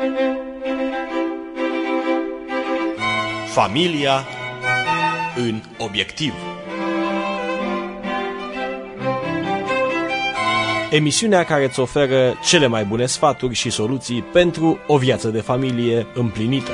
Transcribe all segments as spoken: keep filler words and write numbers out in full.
Familia în obiectiv. Emisiunea care îți oferă cele mai bune sfaturi și soluții pentru o viață de familie împlinită.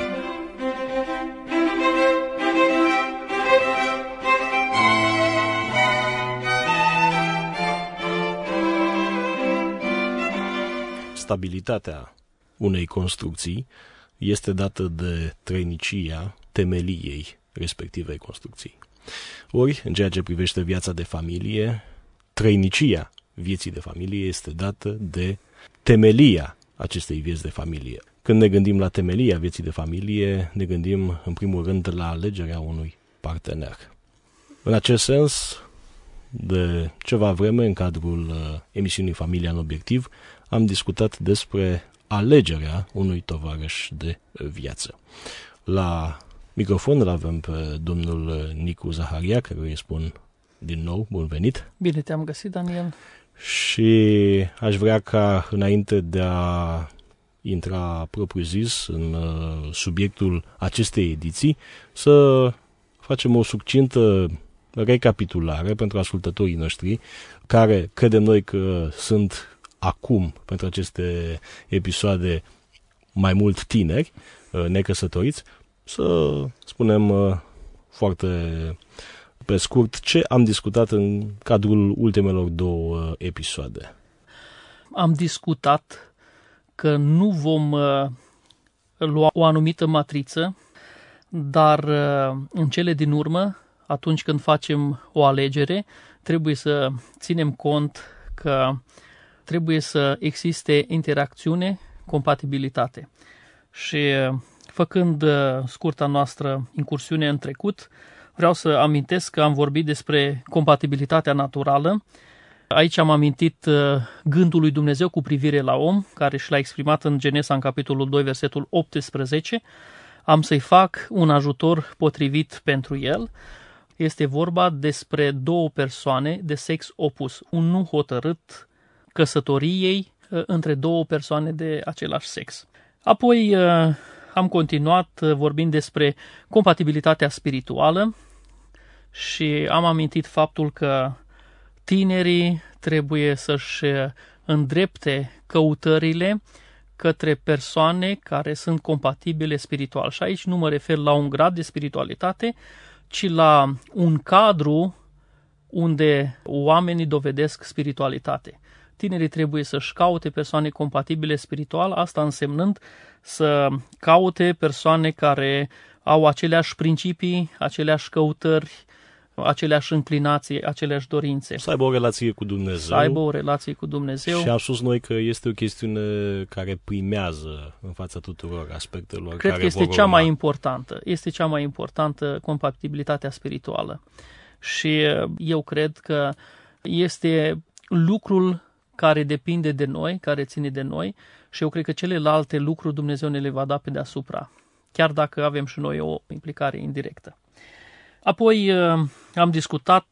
Stabilitatea unei construcții este dată de trăinicia temeliei respectivei construcții. Ori, în ceea ce privește viața de familie, trăinicia vieții de familie este dată de temelia acestei vieți de familie. Când ne gândim la temelia vieții de familie, ne gândim în primul rând la alegerea unui partener. În acest sens, de ceva vreme, în cadrul uh, emisiunii Familia în obiectiv, am discutat despre alegerea unui tovarăș de viață. La microfon îl avem pe domnul Nicu Zaharia, care îi spun din nou bun venit. Bine te-am găsit, Daniel. Și aș vrea ca, înainte de a intra propriu-zis în uh, subiectul acestei ediții, să facem o succintă recapitulare pentru ascultătorii noștri, care credem noi că sunt acum, pentru aceste episoade, mai mult tineri, necăsătoriți, să spunem foarte pe scurt ce am discutat în cadrul ultimelor două episoade. Am discutat că nu vom lua o anumită matriță, dar în cele din urmă, atunci când facem o alegere, trebuie să ținem cont că trebuie să existe interacțiune, compatibilitate. Și făcând scurta noastră incursiune în trecut, vreau să amintesc că am vorbit despre compatibilitatea naturală. Aici am amintit gândul lui Dumnezeu cu privire la om, care și l-a exprimat în Genesa, în capitolul doi, versetul optsprezece. Am să-i fac un ajutor potrivit pentru el. Este vorba despre două persoane de sex opus, un nu hotărât căsătoriei între două persoane de același sex. Apoi am continuat vorbind despre compatibilitatea spirituală și am amintit faptul că tinerii trebuie să-și îndrepte căutările către persoane care sunt compatibile spiritual. Și aici nu mă refer la un grad de spiritualitate, ci la un cadru unde oamenii dovedesc spiritualitate. Tinerii trebuie să-și caute persoane compatibile spiritual, asta însemnând să caute persoane care au aceleași principii, aceleași căutări, aceleași înclinații, aceleași dorințe. Să aibă o relație cu Dumnezeu. Să aibă o relație cu Dumnezeu. Și am spus noi că este o chestiune care primează în fața tuturor aspectelor. Cred care că este vor cea urma. mai importantă. Este cea mai importantă compatibilitatea spirituală. Și eu cred că este lucrul care depinde de noi, care ține de noi, și eu cred că celelalte lucruri Dumnezeu ne le va da pe deasupra, chiar dacă avem și noi o implicare indirectă. Apoi am discutat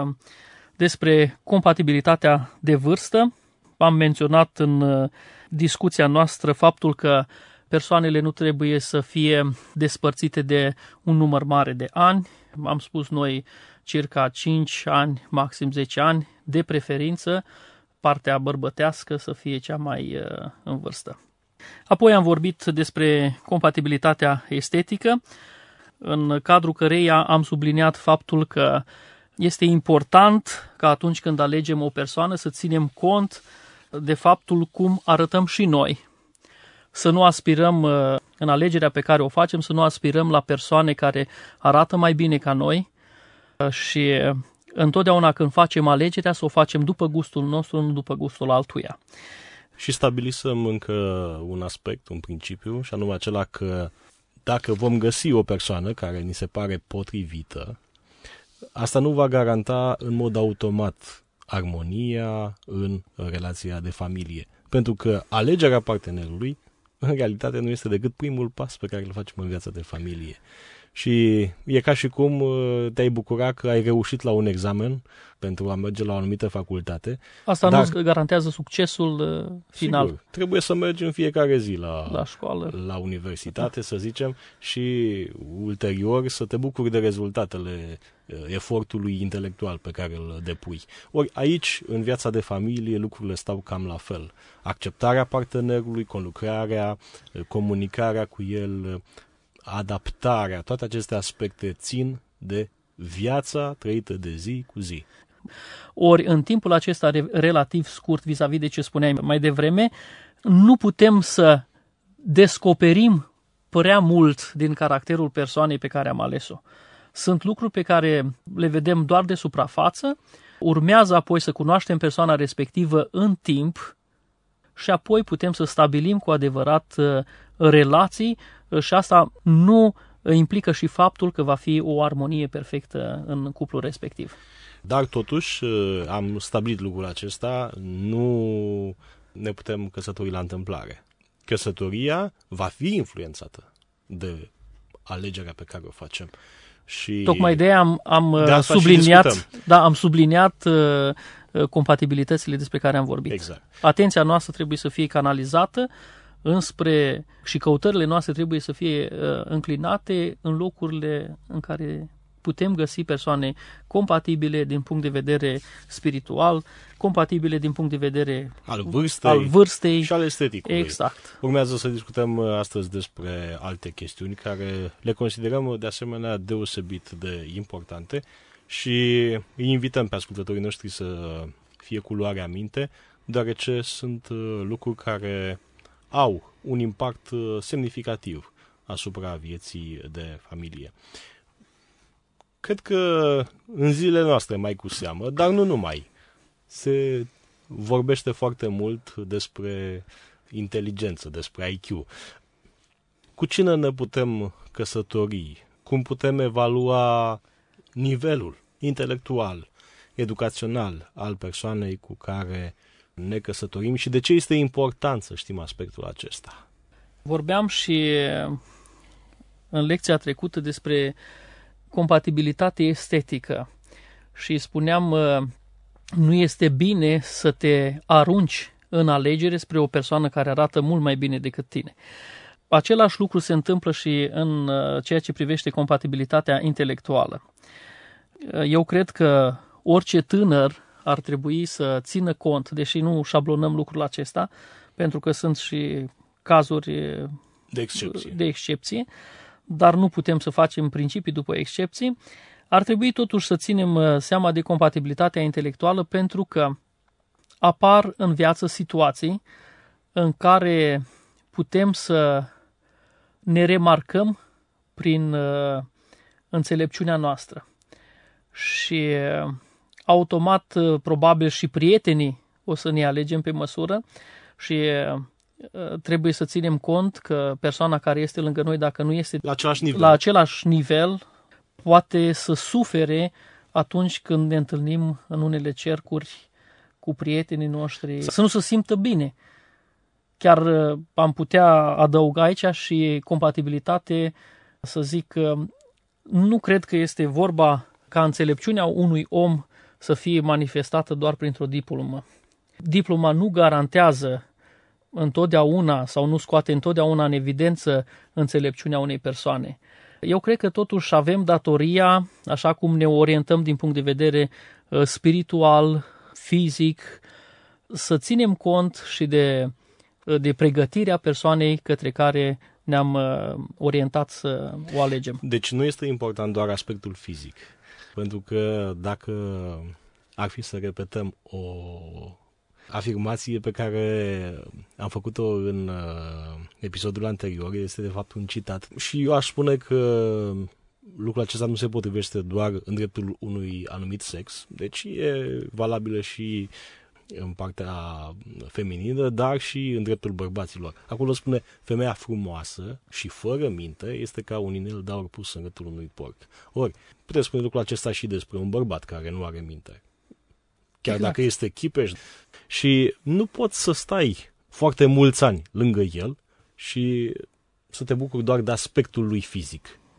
despre compatibilitatea de vârstă. Am menționat în discuția noastră faptul că persoanele nu trebuie să fie despărțite de un număr mare de ani. Am spus noi circa cinci ani, maxim zece ani, de preferință partea bărbătească să fie cea mai uh, în vârstă. Apoi am vorbit despre compatibilitatea estetică, în cadrul căreia am subliniat faptul că este important ca atunci când alegem o persoană să ținem cont de faptul cum arătăm și noi. Să nu aspirăm, uh, în alegerea pe care o facem, să nu aspirăm la persoane care arată mai bine ca noi uh, și întotdeauna când facem alegerea, să o facem după gustul nostru, nu după gustul altuia. Și stabilisem încă un aspect, un principiu, și anume acela că dacă vom găsi o persoană care ni se pare potrivită, asta nu va garanta în mod automat armonia în relația de familie. Pentru că alegerea partenerului, în realitate, nu este decât primul pas pe care îl facem în viața de familie. Și e ca și cum te-ai bucura că ai reușit la un examen pentru a merge la o anumită facultate. Asta dar, nu garantează succesul final. Sigur, trebuie să mergi în fiecare zi la, la școală, la universitate, să zicem, și ulterior să te bucuri de rezultatele efortului intelectual pe care îl depui. Ori aici, în viața de familie, lucrurile stau cam la fel. Acceptarea partenerului, conlucrarea, comunicarea cu el, adaptarea, toate aceste aspecte țin de viața trăită de zi cu zi. Ori în timpul acesta relativ scurt vis-a-vis de ce spuneai mai devreme, nu putem să descoperim prea mult din caracterul persoanei pe care am ales-o. Sunt lucruri pe care le vedem doar de suprafață, urmează apoi să cunoaștem persoana respectivă în timp și apoi putem să stabilim cu adevărat relații și asta nu implică și faptul că va fi o armonie perfectă în cuplul respectiv. Dar totuși am stabilit lucrul acesta, nu ne putem căsători la întâmplare. Căsătoria va fi influențată de alegerea pe care o facem. Și tocmai de aia am, am subliniat, da, am subliniat uh, compatibilitățile despre care am vorbit. Exact. Atenția noastră trebuie să fie canalizată înspre și căutările noastre trebuie să fie uh, înclinate în locurile în care putem găsi persoane compatibile din punct de vedere spiritual, compatibile din punct de vedere al vârstei, al vârstei și al esteticului. Exact. Urmează să discutăm astăzi despre alte chestiuni care le considerăm de asemenea deosebit de importante și îi invităm pe ascultătorii noștri să fie cu luarea minte, deoarece sunt lucruri care au un impact semnificativ asupra vieții de familie. Cred că în zilele noastre mai cu seamă, dar nu numai, se vorbește foarte mult despre inteligență, despre I Q. Cu cine ne putem căsători? Cum putem evalua nivelul intelectual, educațional al persoanei cu care ne căsătorim și de ce este important să știm aspectul acesta? Vorbeam și în lecția trecută despre compatibilitate estetică și spuneam nu este bine să te arunci în alegere spre o persoană care arată mult mai bine decât tine. Același lucru se întâmplă și în ceea ce privește compatibilitatea intelectuală. Eu cred că orice tânăr ar trebui să țină cont, deși nu șablonăm lucrul acesta, pentru că sunt și cazuri de excepție, de excepție dar nu putem să facem principii după excepții, ar trebui totuși să ținem seama de compatibilitatea intelectuală pentru că apar în viață situații în care putem să ne remarcăm prin înțelepciunea noastră. Și automat, probabil și prietenii o să ne alegem pe măsură și trebuie să ținem cont că persoana care este lângă noi, dacă nu este la același nivel, la același nivel poate să sufere atunci când ne întâlnim în unele cercuri cu prietenii noștri, să nu se simtă bine. Chiar am putea adăuga aici și compatibilitate, să zic că nu cred că este vorba ca înțelepciunea unui om să fie manifestată doar printr-o diplomă. Diploma nu garantează întotdeauna sau nu scoate întotdeauna în evidență înțelepciunea unei persoane. Eu cred că totuși avem datoria, așa cum ne orientăm din punct de vedere spiritual, fizic, să ținem cont și de, de pregătirea persoanei către care ne-am orientat să o alegem. Deci nu este important doar aspectul fizic, pentru că dacă ar fi să repetăm o afirmație pe care am făcut-o în uh, episodul anterior, este de fapt un citat. Și eu aș spune că lucrul acesta nu se potrivește doar în dreptul unui anumit sex, deci e valabilă și în partea feminină, dar și în dreptul bărbaților. Acolo spune, femeia frumoasă și fără minte este ca un inel de aur pus în gâtul unui porc. Ori, puteți spune lucrul acesta și despre un bărbat care nu are minte. Chiar exact. Dacă este chipeș. Și nu poți să stai foarte mulți ani lângă el și să te bucuri doar de aspectul lui fizic.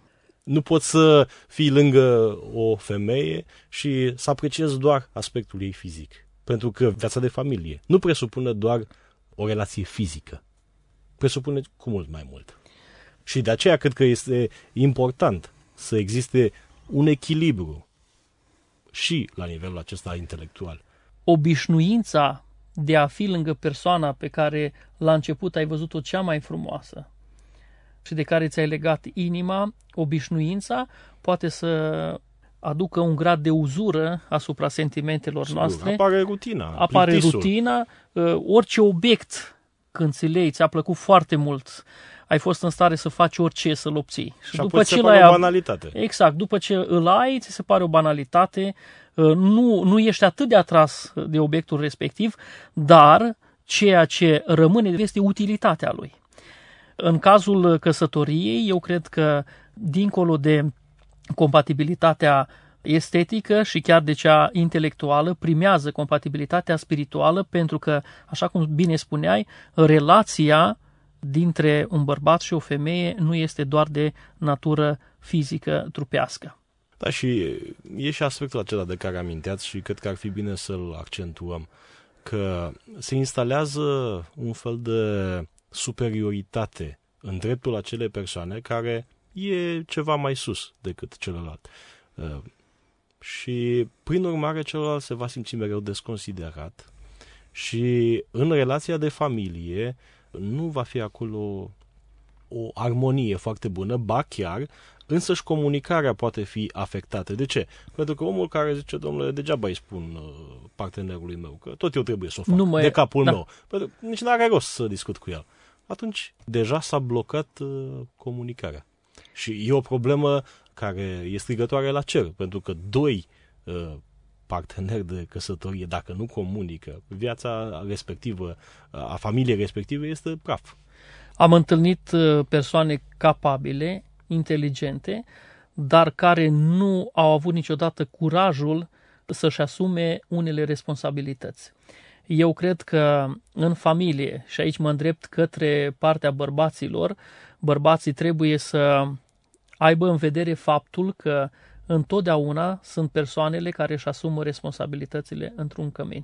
Nu poți să fii lângă o femeie și să apreciezi doar aspectul ei fizic. Pentru că viața de familie nu presupune doar o relație fizică. Presupune cu mult mai mult. Și de aceea cred că este important să existe un echilibru și la nivelul acesta intelectual. Obișnuința de a fi lângă persoana pe care la început ai văzut-o cea mai frumoasă și de care ți-ai legat inima, obișnuința poate să aducă un grad de uzură asupra sentimentelor Sigur, noastre. apare rutina, Apare plictisul. rutina, orice obiect când ți lei, ți-a plăcut foarte mult, ai fost în stare să faci orice să-l obții. Și, și după ce l-ai o banalitate. Exact, după ce îl ai, ți se pare o banalitate, nu, nu ești atât de atras de obiectul respectiv, dar ceea ce rămâne este utilitatea lui. În cazul căsătoriei, eu cred că, dincolo de compatibilitatea estetică și chiar de cea intelectuală, primează compatibilitatea spirituală, pentru că, așa cum bine spuneai, relația dintre un bărbat și o femeie nu este doar de natură fizică, trupească. Da, și e și aspectul acela de care aminteați și cred că ar fi bine să-l accentuăm, că se instalează un fel de superioritate în dreptul acelei persoane care e ceva mai sus decât celălalt. Și, prin urmare, celălalt se va simți mereu desconsiderat și în relația de familie nu va fi acolo o armonie foarte bună, ba chiar, însăși comunicarea poate fi afectată. De ce? Pentru că omul care zice, domnule, degeaba îi spun partenerului meu că tot eu trebuie să o fac, nu de capul da. meu. Pentru că nici n-are rost să discut cu el. Atunci, deja s-a blocat uh, comunicarea. Și e o problemă care e strigătoare la cer, pentru că doi uh, parteneri de căsătorie, dacă nu comunică, viața respectivă, a familiei respective este praf. Am întâlnit persoane capabile, inteligente, dar care nu au avut niciodată curajul să-și asume unele responsabilități. Eu cred că în familie, și aici mă îndrept către partea bărbaților, bărbații trebuie să aibă în vedere faptul că întotdeauna sunt persoanele care își asumă responsabilitățile într-un cămin.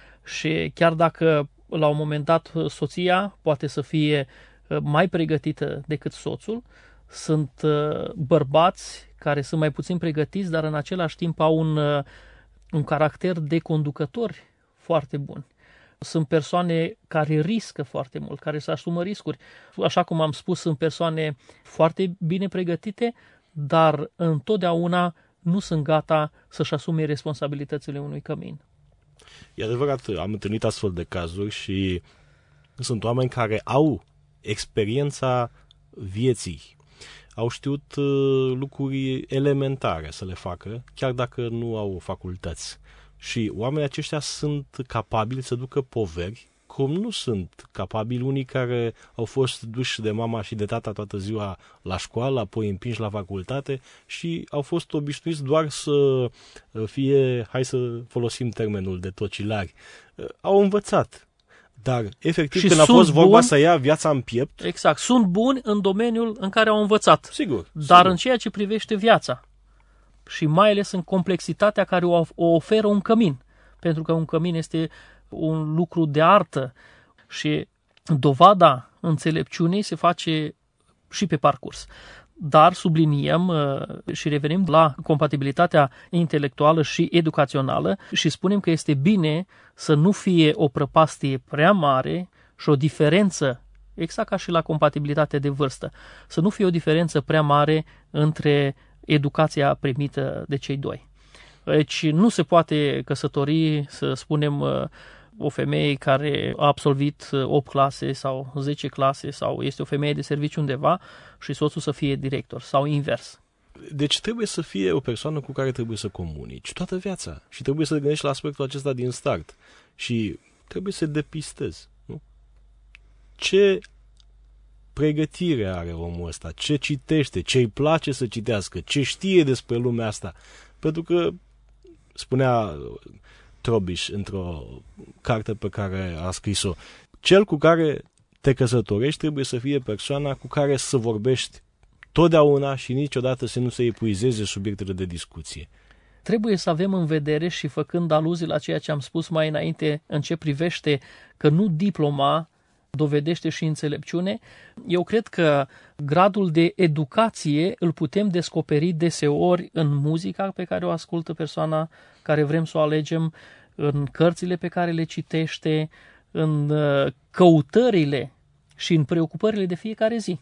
Și chiar dacă la un moment dat soția poate să fie mai pregătită decât soțul, sunt bărbați care sunt mai puțin pregătiți, dar în același timp au un, un caracter de conducători foarte bun. Sunt persoane care riscă foarte mult, care se asumă riscuri. Așa cum am spus, sunt persoane foarte bine pregătite, dar întotdeauna nu sunt gata să-și asume responsabilitățile unui cămin. E adevărat, am întâlnit astfel de cazuri și sunt oameni care au experiența vieții, au știut lucruri elementare să le facă, chiar dacă nu au facultăți. Și oamenii aceștia sunt capabili să ducă poveri, cum nu sunt capabili unii care au fost duși de mama și de tata toată ziua la școală, apoi împinși la facultate și au fost obișnuiți doar să fie, hai să folosim termenul de tocilari, au învățat. Dar, efectiv, și când a fost vorba buni, să ia viața în piept... Exact, sunt buni în domeniul în care au învățat. Sigur. Dar sigur. În ceea ce privește viața și mai ales în complexitatea care o, o oferă un cămin. Pentru că un cămin este un lucru de artă și dovada înțelepciunii se face și pe parcurs. Dar subliniem și revenim la compatibilitatea intelectuală și educațională și spunem că este bine să nu fie o prăpastie prea mare și o diferență, exact ca și la compatibilitate de vârstă, să nu fie o diferență prea mare între educația primită de cei doi. Deci nu se poate căsători, să spunem, o femeie care a absolvit opt clase sau zece clase sau este o femeie de serviciu undeva și soțul să fie director sau invers. Deci trebuie să fie o persoană cu care trebuie să comunici toată viața și trebuie să te gândești la aspectul acesta din start și trebuie să depistezi. Nu? Ce pregătire are omul ăsta, ce citește, ce îi place să citească, ce știe despre lumea asta. Pentru că, spunea Trobiș într-o carte pe care a scris-o, cel cu care te căsătorești trebuie să fie persoana cu care să vorbești totdeauna și niciodată să nu se epuizeze subiectele de discuție. Trebuie să avem în vedere și făcând aluzii la ceea ce am spus mai înainte în ce privește că nu diploma dovedește și înțelepciune, eu cred că gradul de educație îl putem descoperi deseori în muzica pe care o ascultă persoana care vrem să o alegem, în cărțile pe care le citește, în căutările și în preocupările de fiecare zi.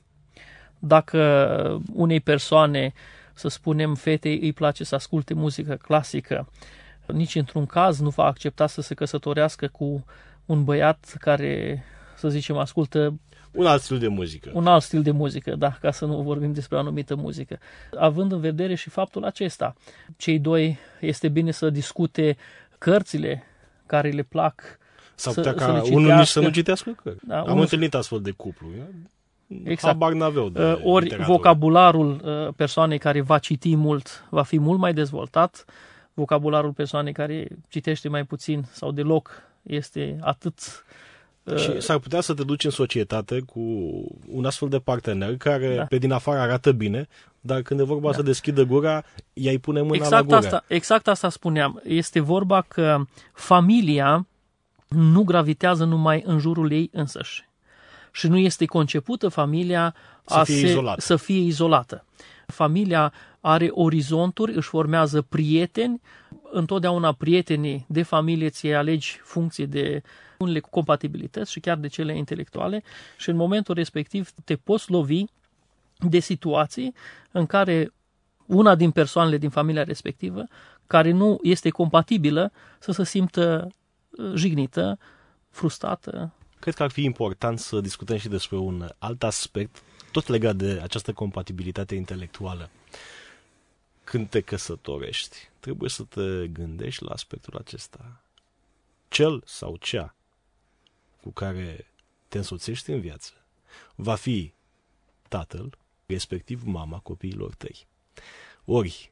Dacă unei persoane, să spunem, fetei îi place să asculte muzică clasică, nici într-un caz nu va accepta să se căsătorească cu un băiat care, să zicem, ascultă un alt stil de muzică. Un alt stil de muzică, da, ca să nu vorbim despre o anumită muzică. Având în vedere și faptul acesta, cei doi este bine să discute cărțile care le plac. S-ar putea ca unul nici să nu citească cărți. Da, Am unul... întâlnit astfel de cuplu. Exact. Habar n-aveau de Ori literatură. Vocabularul persoanei care va citi mult va fi mult mai dezvoltat, vocabularul persoanei care citește mai puțin sau deloc este atât... Și s-ar putea să te duci în societate cu un astfel de partener care da. pe din afară arată bine, dar când e vorba da. să deschidă gura, ea îi pune mâna exact la gură. Asta, exact asta spuneam. Este vorba că familia nu gravitează numai în jurul ei însăși. Și nu este concepută familia să a fie, se, izolată. să fie izolată. Familia are orizonturi, își formează prieteni, întotdeauna prietenii de familie ți alegi funcție de unele compatibilități și chiar de cele intelectuale și în momentul respectiv te poți lovi de situații în care una din persoanele din familia respectivă, care nu este compatibilă, să se simtă jignită, frustrată. Cred că ar fi important să discutăm și despre un alt aspect, tot legat de această compatibilitate intelectuală. Când te căsătorești, trebuie să te gândești la aspectul acesta. Cel sau cea cu care te însoțești în viață va fi tatăl, respectiv mama copiilor tăi. Ori,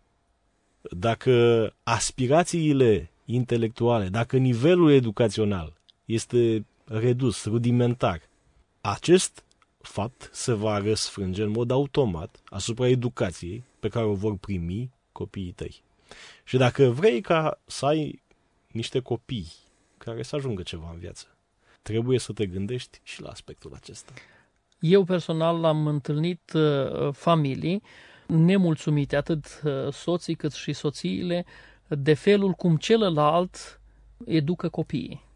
dacă aspirațiile intelectuale, dacă nivelul educațional este redus, rudimentar, acest fapt se va răsfrânge în mod automat asupra educației pe care o vor primi copiii tăi. Și dacă vrei ca să ai niște copii care să ajungă ceva în viață, trebuie să te gândești și la aspectul acesta. Eu personal am întâlnit uh, familii nemulțumite, atât uh, soții cât și soțiile, de felul cum celălalt educă copiii.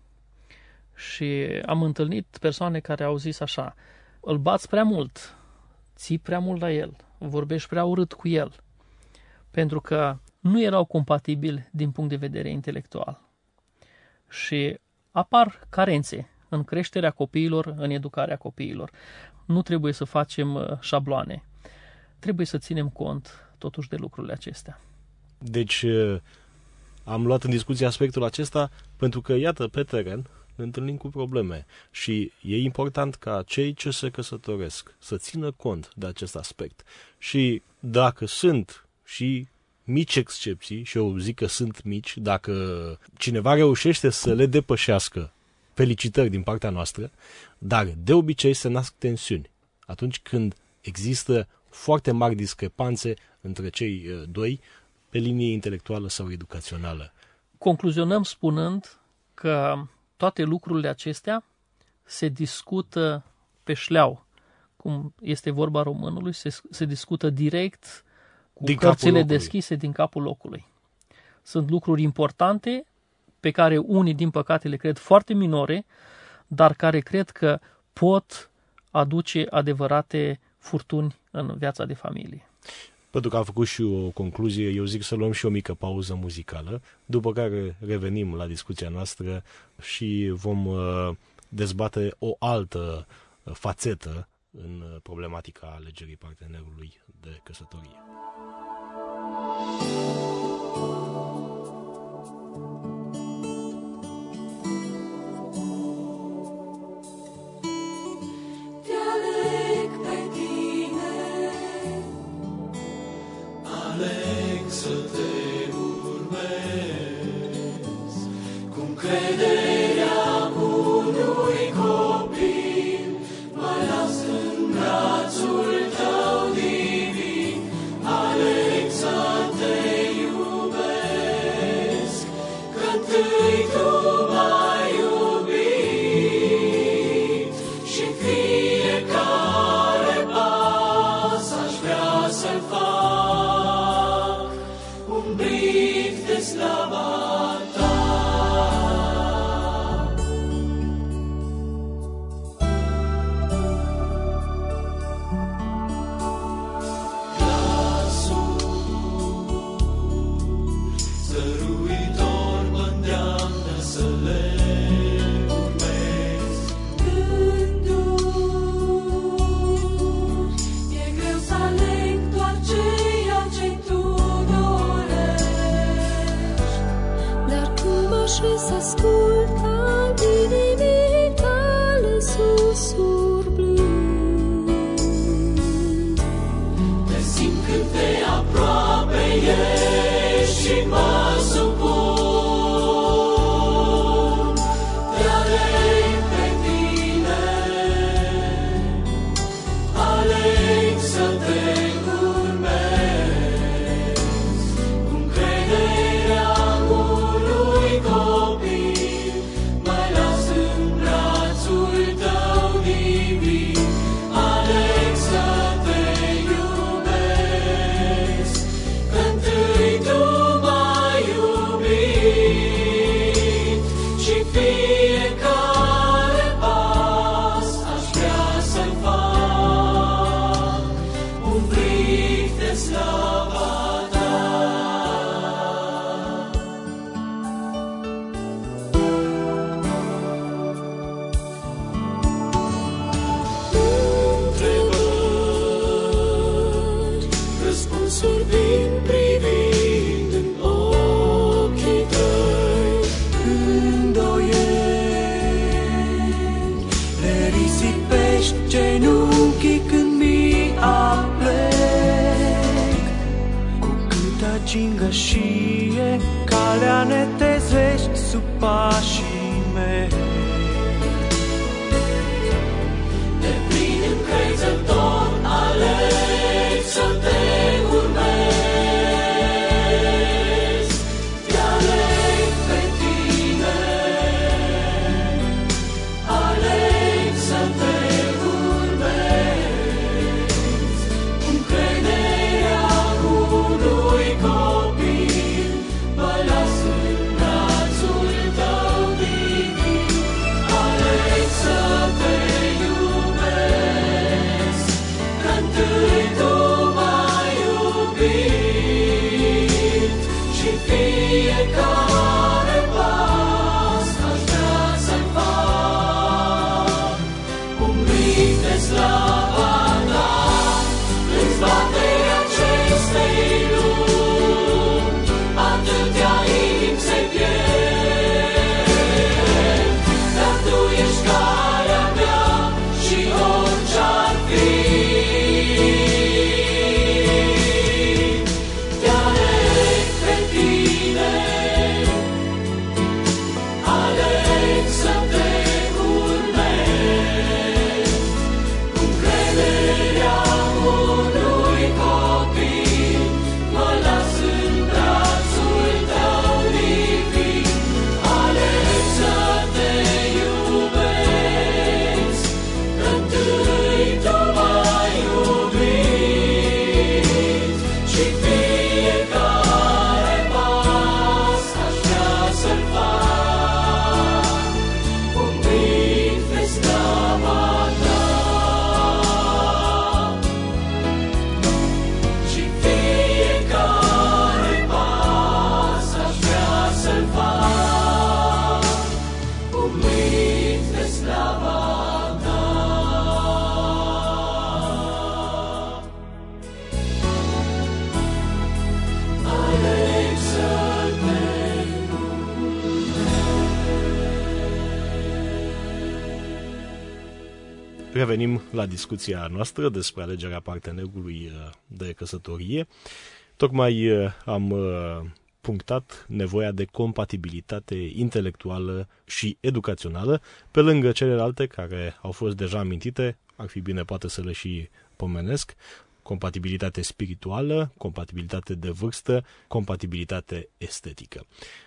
Și am întâlnit persoane care au zis așa: îl bați prea mult, ții prea mult la el, vorbești prea urât cu el, pentru că nu erau compatibili din punct de vedere intelectual. Și apar carențe în creșterea copiilor, în educarea copiilor. Nu trebuie să facem șabloane. Trebuie să ținem cont totuși de lucrurile acestea. Deci am luat în discuție aspectul acesta pentru că, iată, pe teren ne întâlnim cu probleme și e important ca cei ce se căsătoresc să țină cont de acest aspect. Și dacă sunt și mici excepții, și eu zic că sunt mici, dacă cineva reușește să le depășească, felicitări din partea noastră, dar de obicei se nasc tensiuni atunci când există foarte mari discrepanțe între cei doi pe linie intelectuală sau educațională. Concluzionăm spunând că toate lucrurile acestea se discută pe șleau, cum este vorba românului, se, se discută direct cu din cărțile deschise din capul locului. Sunt lucruri importante pe care unii, din păcate, le cred foarte minore, dar care cred că pot aduce adevărate furtuni în viața de familie. Pentru că am făcut și o concluzie, eu zic să luăm și o mică pauză muzicală, după care revenim la discuția noastră și vom dezbate o altă fațetă în problematica alegerii partenerului de căsătorie. Divin, Ceasuri vin privind în ochii tăi, îndoieli, le risipești genunchii când mi aplec. Cu câtă gingășie calea netezești sub pașii mei. De plin încrezător aleg să te urmez, te aleg pe tine, aleg să te urmez. Cu crederea unui copil, mă las în brațul tău divin, aleg să te iubesc, că întâi tu m-ai iubit și fiecare pas aș vrea să-l fac, umbrit de slava ta, în zbaterea acestei lumi, atâtea inimi se pierd, dar tu ești calea mea și orice-ar fi. Te aleg pe tine, aleg să te urmez, cu crederea unui copil, mă las în brațul tău divin, aleg să te iubesc, că întâi tu m-ai iubit și fiecare pas aș vrea să-l fac, umbrit de slava ta. Și fiecare pas aș vrea să-l fac, umbrit de slava ta. Aleg să te Revenim la discuția noastră despre alegerea partenerului de căsătorie. Tocmai am punctat nevoia de compatibilitate intelectuală și educațională, pe lângă celelalte care au fost deja amintite, ar fi bine poate să le și pomenesc: compatibilitate spirituală, compatibilitate de vârstă, compatibilitate estetică.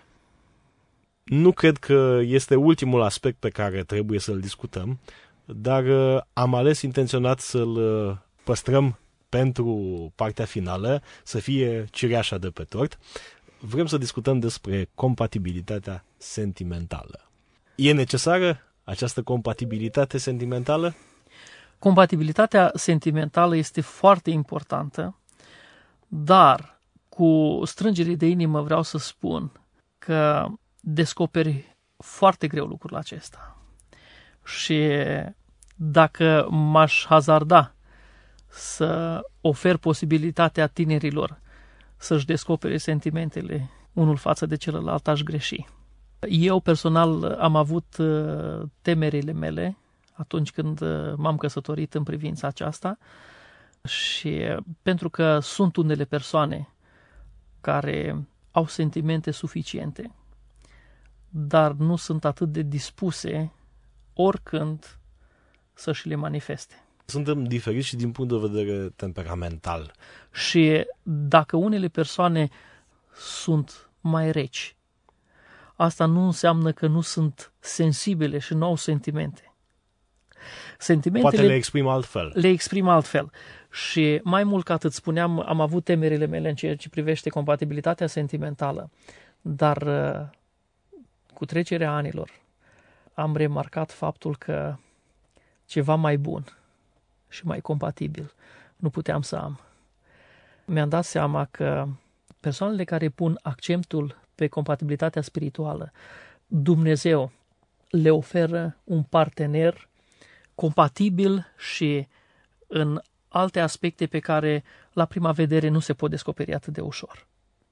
Nu cred că este ultimul aspect pe care trebuie să-l discutăm, dar am ales intenționat să-l păstrăm pentru partea finală, să fie cireașa de pe tort. Vrem să discutăm despre compatibilitatea sentimentală. E necesară această compatibilitate sentimentală? Compatibilitatea sentimentală este foarte importantă, dar cu strângere de inimă vreau să spun că descoperi foarte greu lucrul acesta. Și dacă m-aș hazarda să ofer posibilitatea tinerilor să-și descopere sentimentele unul față de celălalt, aș greși. Eu personal am avut temerile mele atunci când m-am căsătorit în privința aceasta și pentru că sunt unele persoane care au sentimente suficiente, dar nu sunt atât de dispuse oricând să-și le manifeste. Suntem diferiți și din punct de vedere temperamental. Și dacă unele persoane sunt mai reci, asta nu înseamnă că nu sunt sensibile și nu au sentimente. Sentimentele Poate le exprim altfel. Le exprim altfel. Și mai mult ca atât, spuneam, am avut temerile mele în ceea ce privește compatibilitatea sentimentală, dar cu trecerea anilor am remarcat faptul că ceva mai bun și mai compatibil nu puteam să am. Mi-am dat seama că persoanele care pun accentul pe compatibilitatea spirituală, Dumnezeu le oferă un partener compatibil și în alte aspecte pe care la prima vedere nu se pot descoperi atât de ușor.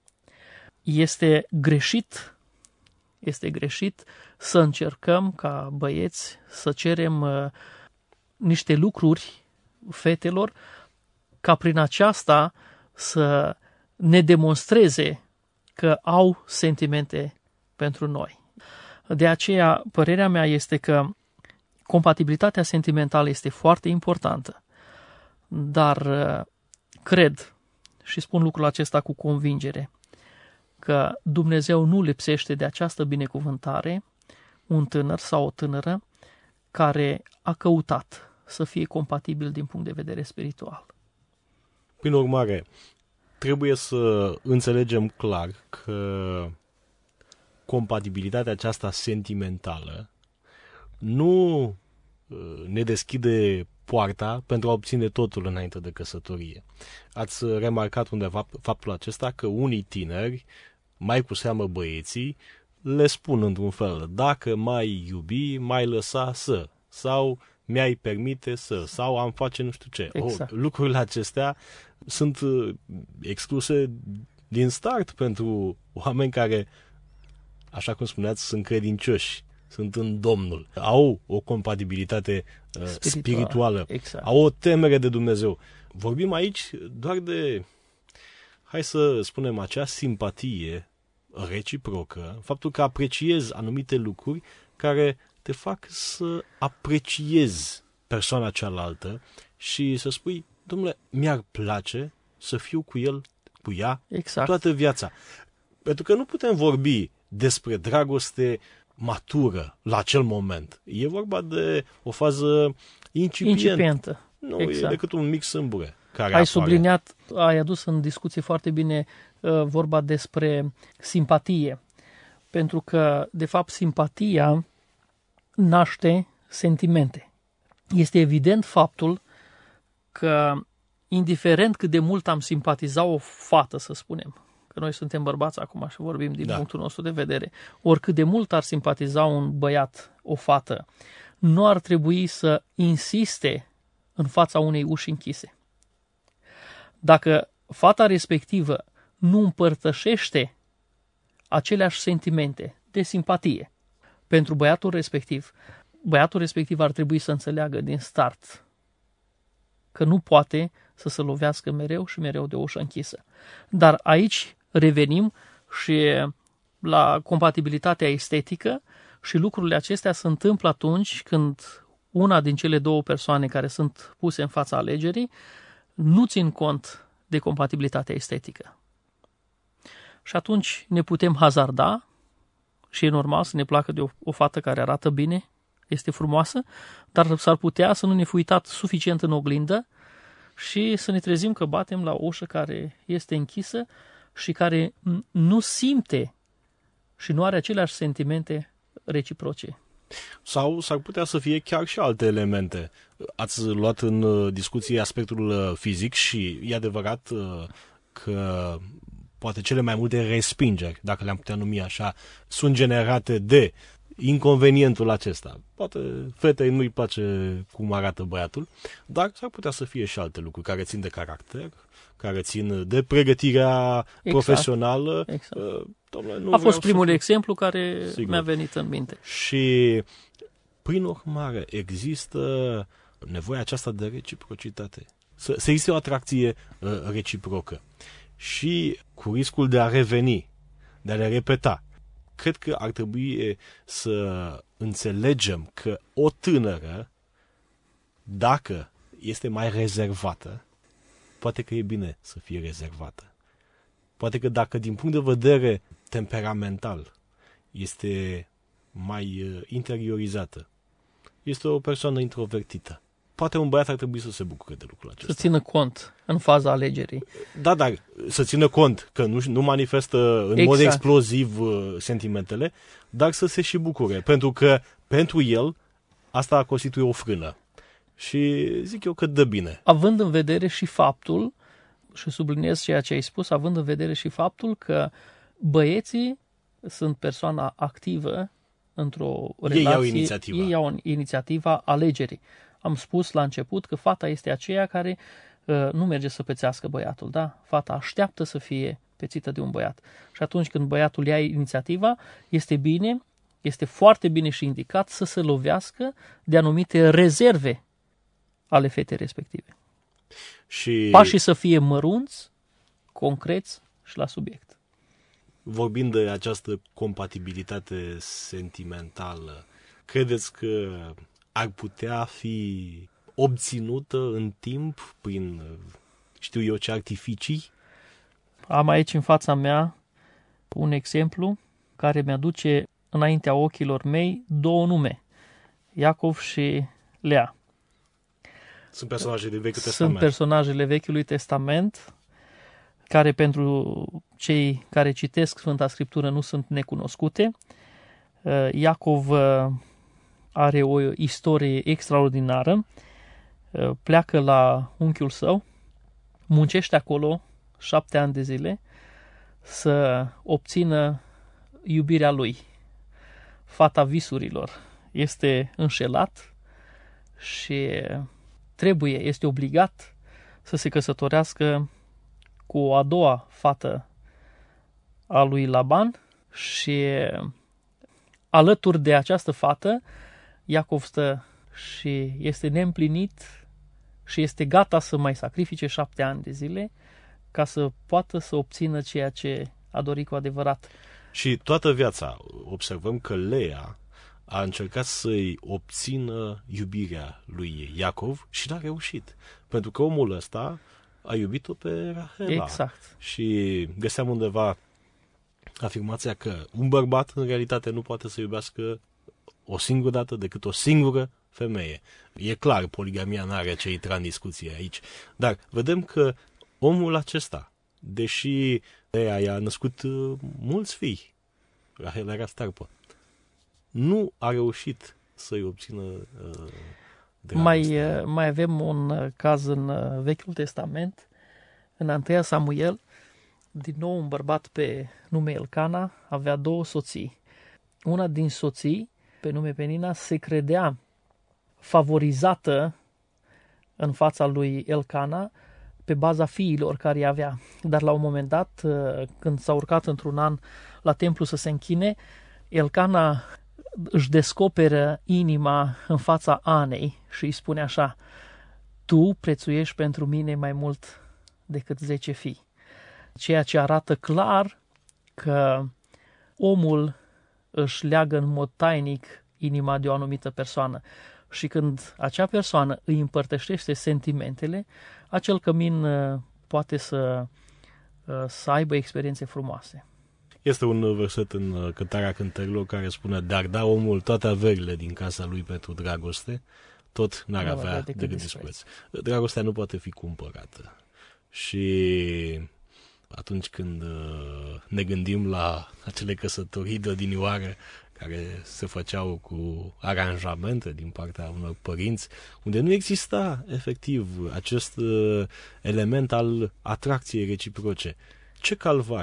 Este greșit, este greșit să încercăm ca băieți să cerem uh, niște lucruri fetelor ca prin aceasta să ne demonstreze că au sentimente pentru noi. De aceea, părerea mea este că compatibilitatea sentimentală este foarte importantă, dar cred și spun lucrul acesta cu convingere că Dumnezeu nu lipsește de această binecuvântare un tânăr sau o tânără care a căutat să fie compatibil din punct de vedere spiritual. Prin urmare, trebuie să înțelegem clar că compatibilitatea aceasta sentimentală nu ne deschide poarta pentru a obține totul înainte de căsătorie. Ați remarcat undeva faptul acesta că unii tineri, mai cu seamă băieții, le spun într-un fel, dacă mai iubi, mai lăsa să, sau mi-ai permite să, sau am face nu știu ce. Exact. Oh, lucrurile acestea sunt excluse din start pentru oameni care, așa cum spuneați, sunt credincioși, sunt în Domnul, au o compatibilitate uh, spirituală, spirituală. Exact. Au o temere de Dumnezeu. Vorbim aici doar de, hai să spunem, acea simpatie reciprocă, faptul că apreciezi anumite lucruri care te fac să apreciezi persoana cealaltă și să spui, domnule, mi-ar place să fiu cu el, cu ea, exact. toată viața. Pentru că nu putem vorbi despre dragoste matură la acel moment. E vorba de o fază incipientă. Incipientă. Nu exact. E decât un mic sâmbure care Ai apare. subliniat, ai adus în discuție foarte bine uh, vorba despre simpatie. Pentru că, de fapt, simpatia naște sentimente. Este evident faptul că, indiferent cât de mult am simpatizat o fată, să spunem, că noi suntem bărbați acum și vorbim din da. punctul nostru de vedere, oricât de mult ar simpatiza un băiat, o fată, nu ar trebui să insiste în fața unei uși închise. Dacă fata respectivă nu împărtășește aceleași sentimente de simpatie pentru băiatul respectiv, băiatul respectiv ar trebui să înțeleagă din start că nu poate să se lovească mereu și mereu de o ușă închisă. Dar aici revenim și la compatibilitatea estetică și lucrurile acestea se întâmplă atunci când una din cele două persoane care sunt puse în fața alegerii nu țin cont de compatibilitatea estetică. Și atunci ne putem hazarda și e normal să ne placă de o, o fată care arată bine, este frumoasă, dar s-ar putea să nu ne fi uitat suficient în oglindă și să ne trezim că batem la o ușă care este închisă și care nu simte și nu are aceleași sentimente reciproce. Sau s-ar putea să fie chiar și alte elemente. Ați luat în discuție aspectul fizic și e adevărat că poate cele mai multe respingeri, dacă le-am putea numi așa, sunt generate de inconvenientul acesta. Poate fetei nu-i place cum arată băiatul, dar s-ar putea să fie și alte lucruri care țin de caracter, care țin de pregătirea exact. profesională. Exact. Dom'le, nu A fost primul să... exemplu care Sigur. mi-a venit în minte. Și, prin urmare, există nevoia aceasta de reciprocitate. Să, să existe o atracție uh, reciprocă. Și cu riscul de a reveni, de a le repeta, cred că ar trebui să înțelegem că o tânără, dacă este mai rezervată, poate că e bine să fie rezervată. Poate că dacă din punct de vedere temperamental este mai interiorizată, este o persoană introvertită. Poate un băiat ar trebui să se bucure de lucrul acesta. Să țină cont în faza alegerii. Da, dar să țină cont că nu, nu manifestă în exact. mod exploziv uh, sentimentele, dar să se și bucure. Pentru că pentru el asta constituie o frână. Și zic eu că dă bine. Având în vedere și faptul, și subliniez ceea ce ai spus, având în vedere și faptul că băieții sunt persoana activă într-o relație. Ei iau inițiativa. Ei iau inițiativa alegerii. Am spus la început că fata este aceea care nu merge să pețească băiatul, da? Fata așteaptă să fie pețită de un băiat. Și atunci când băiatul ia inițiativa, este bine, este foarte bine și indicat să se lovească de anumite rezerve ale fetei respective. Și pașii să fie mărunți, concreți și la subiect. Vorbind de această compatibilitate sentimentală, credeți că ar putea fi obținută în timp prin, știu eu ce, artificii? Am aici în fața mea un exemplu care mi-aduce înaintea ochilor mei două nume, Iacov și Lea. Sunt personaje de Vechiul Testament. Sunt personajele Vechiului Testament, care pentru cei care citesc Sfânta Scriptură nu sunt necunoscute. Iacov are o istorie extraordinară, pleacă la unchiul său, muncește acolo șapte ani de zile să obțină iubirea lui, fata visurilor. Este înșelat și trebuie, este obligat să se căsătorească cu o a doua fată a lui Laban și alături de această fată Iacov stă și este neîmplinit și este gata să mai sacrifice șapte ani de zile ca să poată să obțină ceea ce a dorit cu adevărat. Și toată viața observăm că Lea a încercat să-i obțină iubirea lui Iacov și n-a reușit. Pentru că omul ăsta a iubit-o pe Rahela. Exact. Și găseam undeva afirmația că un bărbat în realitate nu poate să iubească o singură dată decât o singură femeie. E clar, poligamia n-are ce intra în discuție aici. Dar vedem că omul acesta, deși Lea i-a născut mulți fii, Rahela era starpă, nu a reușit să-i obțină uh, mai, mai avem un caz în Vechiul Testament, în întâi Samuel, din nou un bărbat pe nume Elcana avea două soții. Una din soții, pe nume Penina, se credea favorizată în fața lui Elcana pe baza fiilor care avea. Dar la un moment dat, când s-a urcat într-un an la templu să se închine, Elcana își descoperă inima în fața Anei și îi spune așa: tu prețuiești pentru mine mai mult decât zece fii. Ceea ce arată clar că omul își leagă în mod tainic inima de o anumită persoană și când acea persoană îi împărtășește sentimentele, acel cămin poate să, să aibă experiențe frumoase. Este un verset în Cântarea Cântărilor care spune: dar da omul toate averile din casa lui pentru dragoste, tot n-ar nu avea decât decât dispreț. Dragostea nu poate fi cumpărată. Și atunci când ne gândim la acele căsătorii de odinioară care se făceau cu aranjamente din partea unor părinți, unde nu exista efectiv acest element al atracției reciproce, ce calvar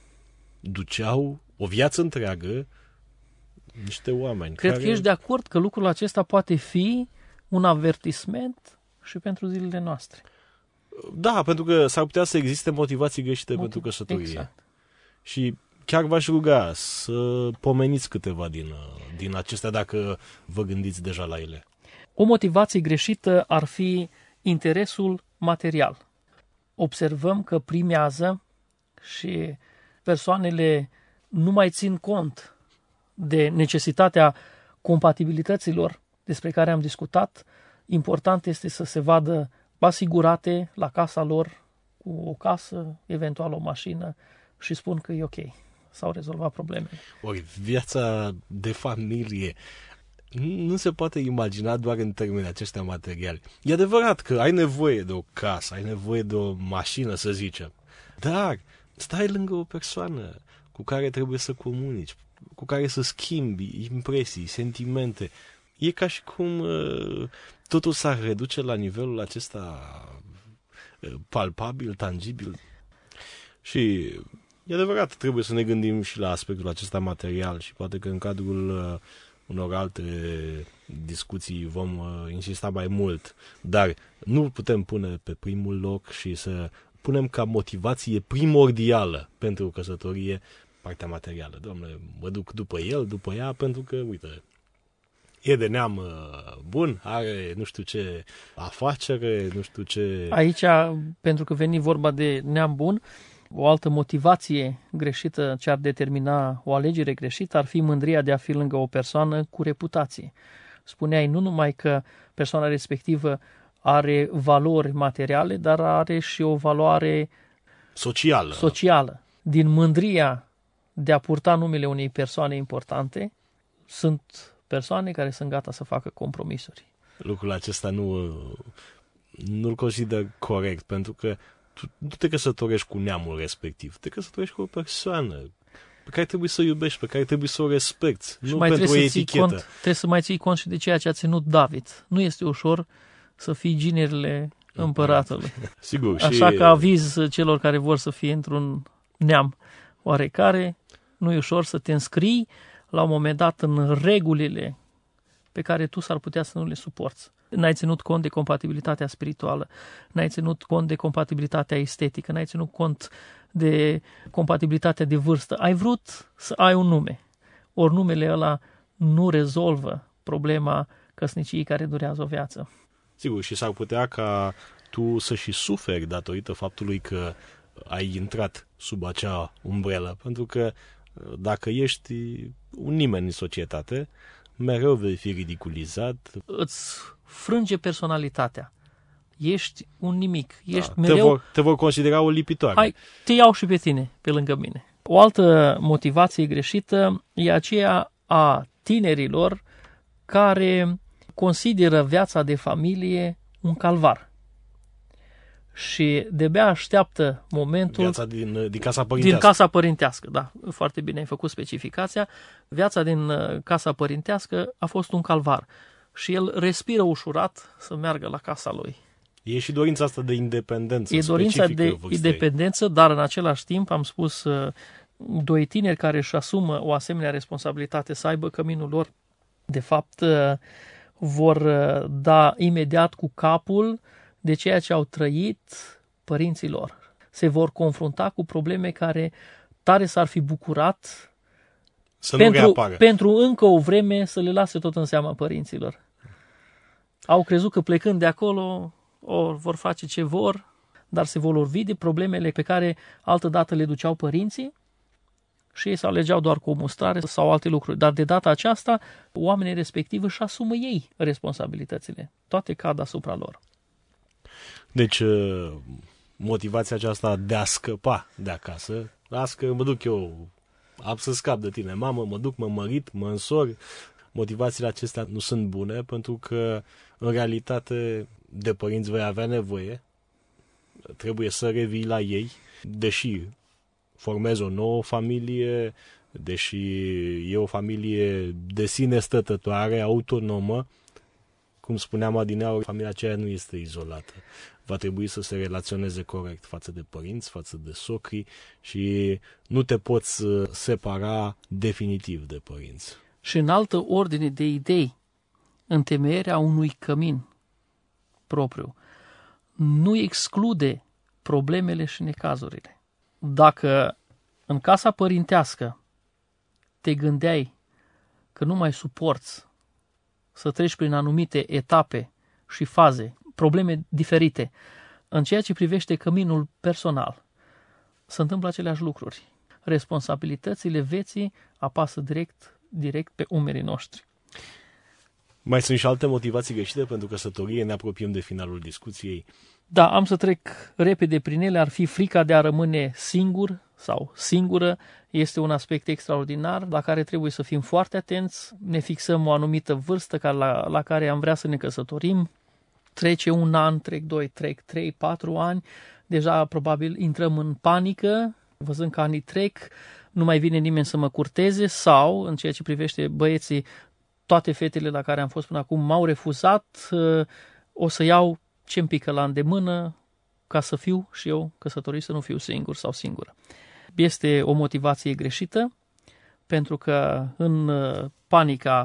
duceau o viață întreagă niște oameni. Cred care... că ești de acord că lucrul acesta poate fi un avertisment și pentru zilele noastre. Da, pentru că s-ar putea să existe motivații greșite Motiv... pentru căsătorie. Exact. Și chiar v-aș ruga să pomeniți câteva din, din acestea dacă vă gândiți deja la ele. O motivație greșită ar fi interesul material. Observăm că primează și persoanele nu mai țin cont de necesitatea compatibilităților despre care am discutat. Important este să se vadă asigurate la casa lor cu o casă, eventual o mașină și spun că e ok, s-au rezolvat problemele. Ori viața de familie nu se poate imagina doar în termeni aceștia materiali. E adevărat că ai nevoie de o casă, ai nevoie de o mașină, să zicem, dar stai lângă o persoană cu care trebuie să comunici, cu care să schimbi impresii, sentimente. E ca și cum uh, totul s-ar reduce la nivelul acesta uh, palpabil, tangibil. Și e adevărat, trebuie să ne gândim și la aspectul acesta material și poate că în cadrul uh, unor alte discuții vom uh, insista mai mult, dar nu putem pune pe primul loc și să punem ca motivație primordială pentru căsătorie partea materială. Doamne, mă duc după el, după ea, pentru că, uite, e de neam uh, bun, are nu știu ce afacere, nu știu ce... Aici, pentru că veni vorba de neam bun, o altă motivație greșită ce ar determina o alegere greșită ar fi mândria de a fi lângă o persoană cu reputație. Spuneai nu numai că persoana respectivă are valori materiale, dar are și o valoare socială. socială. Din mândria de a purta numele unei persoane importante, sunt persoane care sunt gata să facă compromisuri. Lucrul acesta nu, nu-l consider corect, pentru că tu nu te căsătorești cu neamul respectiv, te căsătorești cu o persoană pe care trebuie să o iubești, pe care trebuie să o respecti, și nu mai pentru o trebuie să etichetă. Cont, trebuie să mai ții cont și de ceea ce a ținut David. Nu este ușor să fii ginerile împăratului. Sigur. Așa și... că aviz celor care vor să fie într-un neam oarecare, nu e ușor să te înscrii la un moment dat în regulile pe care tu s-ar putea să nu le suporți. N-ai ținut cont de compatibilitatea spirituală, n-ai ținut cont de compatibilitatea estetică, n-ai ținut cont de compatibilitatea de vârstă. Ai vrut să ai un nume, ori numele ăla nu rezolvă problema căsniciei care durează o viață. Sigur, și s-ar putea ca tu să și suferi datorită faptului că ai intrat sub acea umbrelă, pentru că dacă ești un nimeni în societate, mereu vei fi ridiculizat. Îți frânge personalitatea. Ești un nimic. Ești da, mereu... Te vor, te vor considera o lipitoare. Hai, te iau și pe tine, pe lângă mine. O altă motivație greșită e aceea a tinerilor care consideră viața de familie un calvar. Și de-abia așteaptă momentul... Viața din, din casa părintească. Din casa părintească, da. Foarte bine ai făcut specificația. Viața din casa părintească a fost un calvar. Și el respiră ușurat să meargă la casa lui. E și dorința asta de independență. E dorința de independență, dar în același timp am spus doi tineri care își asumă o asemenea responsabilitate să aibă căminul lor, de fapt vor da imediat cu capul de ceea ce au trăit părinții lor. Se vor confrunta cu probleme care tare s-ar fi bucurat să pentru, nu reapară. pentru încă o vreme să le lase tot în seama părinților. Au crezut că plecând de acolo o, vor face ce vor, dar se vor lovi de problemele pe care altădată le duceau părinții și ei se alegeau doar cu o mustrare sau alte lucruri. Dar de data aceasta, oamenii respectivi își asumă ei responsabilitățile. Toate cad asupra lor. Deci, motivația aceasta de a scăpa de acasă, las că mă duc eu, am să scap de tine, mamă, mă duc, mă mărit, mă însor. Motivațiile acestea nu sunt bune, pentru că, în realitate, de părinți vei avea nevoie, trebuie să revii la ei, deși formezi o nouă familie, deși e o familie de sine stătătoare, autonomă, cum spuneam adineauri, familia aceea nu este izolată. Va trebui să se relaționeze corect față de părinți, față de socri și nu te poți separa definitiv de părinți. Și în altă ordine de idei, întemeierea unui cămin propriu nu exclude problemele și necazurile. Dacă în casa părintească te gândeai că nu mai suporți să treci prin anumite etape și faze, probleme diferite, în ceea ce privește căminul personal, se întâmplă aceleași lucruri. Responsabilitățile vieții apasă direct, direct pe umerii noștri. Mai sunt și alte motivații greșite pentru căsătorie? Ne apropiem de finalul discuției. Da, am să trec repede prin ele. Ar fi frica de a rămâne singur sau singură. Este un aspect extraordinar la care trebuie să fim foarte atenți. Ne fixăm o anumită vârstă la, la care am vrea să ne căsătorim. Trece un an, trec doi, trec trei, patru ani. Deja probabil intrăm în panică, văzând că anii trec, nu mai vine nimeni să mă curteze sau, în ceea ce privește băieții, toate fetele la care am fost până acum m-au refuzat, o să iau ce-mi pică la îndemână ca să fiu și eu căsătorit, să nu fiu singur sau singură. Este o motivație greșită, pentru că în panica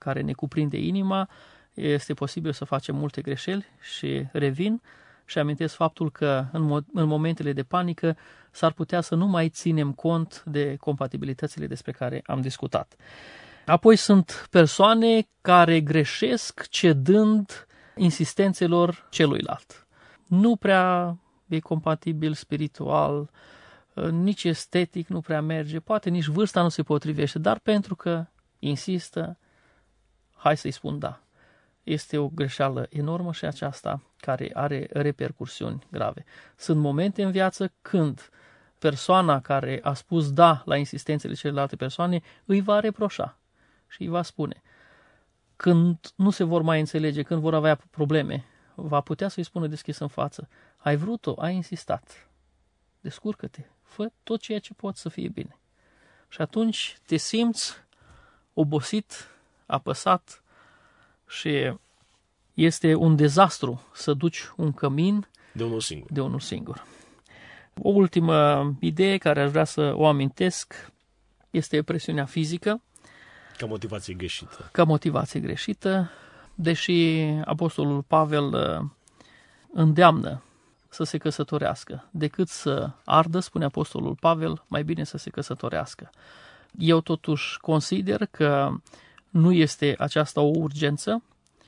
care ne cuprinde inima, este posibil să facem multe greșeli și revin și amintesc faptul că în, mo- în momentele de panică s-ar putea să nu mai ținem cont de compatibilitățile despre care am discutat. Apoi sunt persoane care greșesc cedând insistențelor celuilalt. Nu prea e compatibil spiritual, nici estetic nu prea merge, poate nici vârsta nu se potrivește, dar pentru că insistă, hai să-i spun da. Este o greșeală enormă și aceasta care are repercursiuni grave. Sunt momente în viață când persoana care a spus da la insistențele celelalte persoane îi va reproșa și îi va spune. Când nu se vor mai înțelege, când vor avea probleme, va putea să-i spună deschis în față. Ai vrut-o, ai insistat. Descurcă-te, fă tot ceea ce poți să fie bine. Și atunci te simți obosit, apăsat și este un dezastru să duci un cămin de unul singur. De unul singur. O ultimă idee care aș vrea să o amintesc este presiunea fizică. Ca motivație greșită. Ca motivație greșită, deși Apostolul Pavel îndeamnă să se căsătorească. Decât să ardă, spune Apostolul Pavel, mai bine să se căsătorească. Eu totuși consider că nu este aceasta o urgență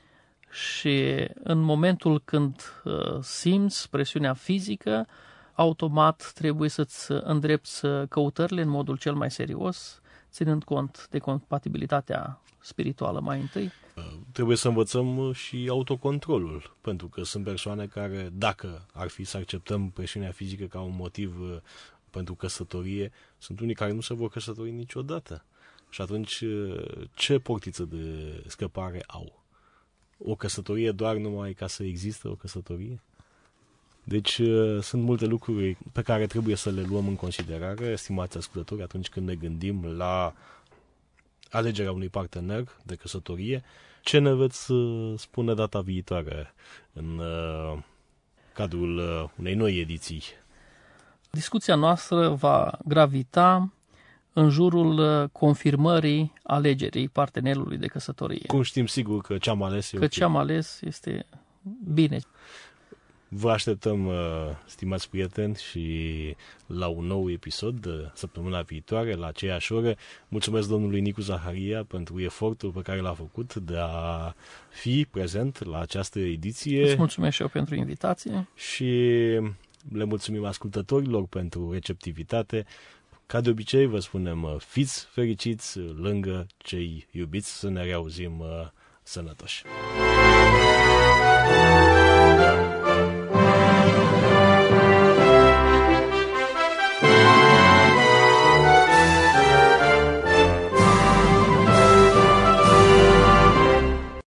și în momentul când simți presiunea fizică, automat trebuie să-ți îndrepți căutările în modul cel mai serios, ținând cont de compatibilitatea spirituală mai întâi. Trebuie să învățăm și autocontrolul, pentru că sunt persoane care, dacă ar fi să acceptăm presiunea fizică ca un motiv pentru căsătorie, sunt unii care nu se vor căsători niciodată. Și atunci, ce portiță de scăpare au? O căsătorie doar numai ca să existe o căsătorie? Deci sunt multe lucruri pe care trebuie să le luăm în considerare, estimați ascultători, atunci când ne gândim la alegerea unui partener de căsătorie. Ce ne veți spune data viitoare în uh, cadrul uh, unei noi ediții? Discuția noastră va gravita în jurul confirmării alegerii partenerului de căsătorie. Cum știm sigur că ce am ales e Că ok? ce am ales este bine. Vă așteptăm, stimați prieteni, și la un nou episod săptămâna viitoare, la aceeași oră. Mulțumesc domnului Nicu Zaharia pentru efortul pe care l-a făcut de a fi prezent la această ediție. Îți mulțumesc și eu pentru invitație. Și le mulțumim ascultătorilor pentru receptivitate. Ca de obicei vă spunem, fiți fericiți lângă cei iubiți, să ne reauzim sănătoși.